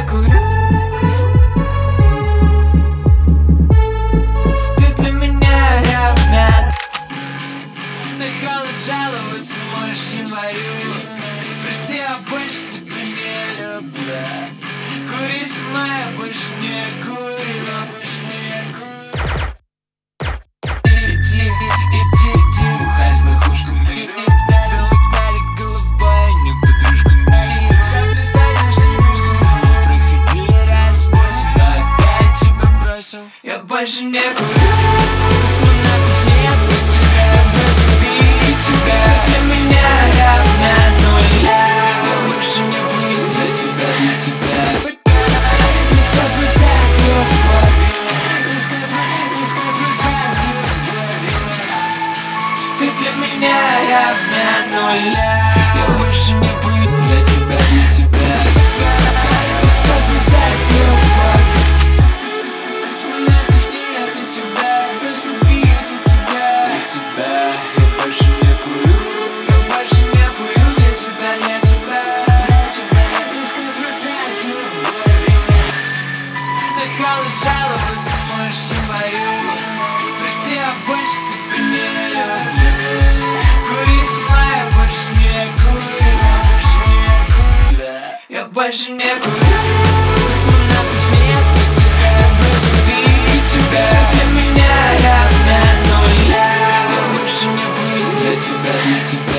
курю. Ты для меня равна. На холод жаловаться можешь январю. Прости, я больше тебя не люблю. Кури сама, я больше не курю. Иди, бухай с лохушками. Думать головой, не подружками. Завтра станешь, проходили раз 8, но опять тебя бросил. Я больше не курю. Космонавтов нет, но тебя бросил, били тебя. Ты для меня равна нуля. Я больше не буду для тебя. Из космоса с любовью. Ты для меня равна нуля. Я больше не буду для тебя. Из космоса с любовью. Космонавтов нет, но тебя бросил, били тебя. Для тебя я больше не курю. Я больше не курю для тебя, для тебя. На холод жаловаться можешь январю. Прости, я больше тебя не люблю. Кури сама, я больше не курю. Я больше не курю. Космонавтов нет, но тебя бросил, били тебя. Ты для меня равна нуля. Я больше не буду для тебя.